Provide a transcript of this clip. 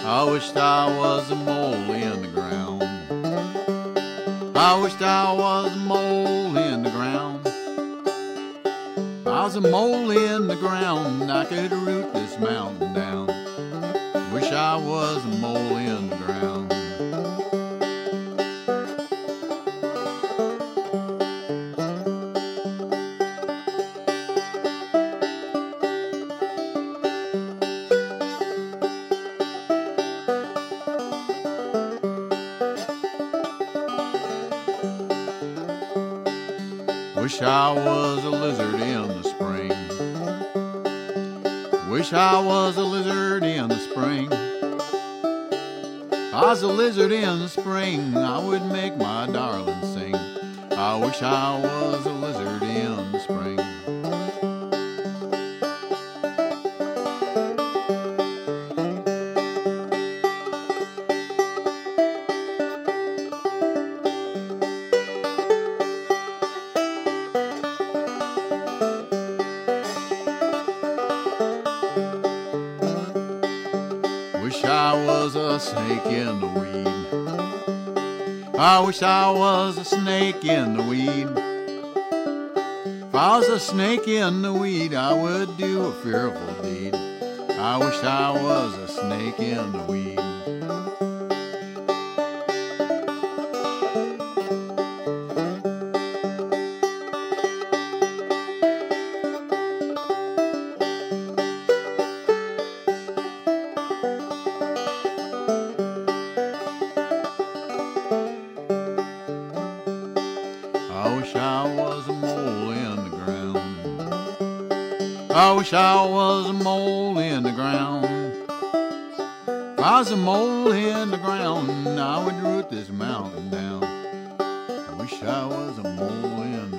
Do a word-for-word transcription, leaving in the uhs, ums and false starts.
I wished I was a mole in the ground. I wished I was a mole in the ground. If I was a mole in the ground, I could root this mountain down. Wish I was a mole in the ground. Wish I was a lizard in the spring. Wish I was a lizard in the spring. If I was a lizard in the spring, I would make my darling sing. I wish I was a lizard in the spring. Wish I was a snake in the weed. I wish I was a snake in the weed. If I was a snake in the weed, I would do a fearful deed. I wish I was a snake in the weed. I wish I was a mole in the ground. I wish I was a mole in the ground. If I was a mole in the ground, I would root this mountain down. I wish I was a mole in the ground.